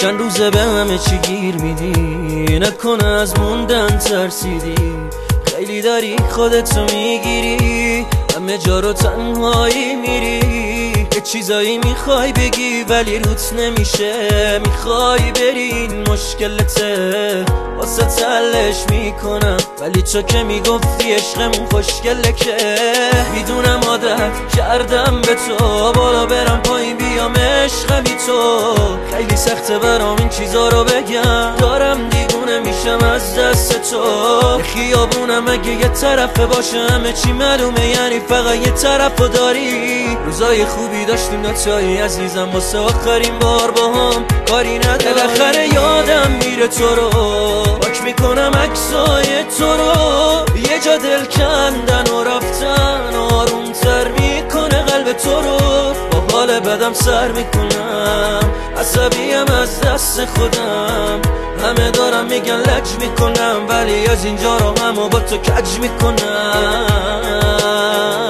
چند روزه به همه چی گیر میدی، نکنه از موندن ترسیدی. خیلی داری خودتو میگیری، همه جا رو تنهایی میری. یه چیزایی میخوای بگی ولی روت نمیشه، میخوای بری این مشکلته، واسه تلش میکنم. ولی تو که میگفتی عشقمون خوشگله، که میدونم عادت کردم به تو، بالا برم پایین بیام عشق بی تو. خیلی سخته برام این چیزا رو بگم، دارم دیوونه میشم از دست تو. خیابونم اگه یه طرفه باشه همه چی معلومه، یعنی فقط یه طرفو داری. روزای خوبی داشتیم دوتایی عزیزم، واسه آخرین بار با هم کاری نداری. بالاخره یادم میره تو رو، پاک میکنم عکسای تو رو. یه جا دل کندن و رفتن آرومتر میکنه قلب تو رو. با حال بدم سر میکنم، عصبیم از دست خودم. همه دارم میگن لج میکنم، ولی از اینجا رو همو با تو کج میکنم.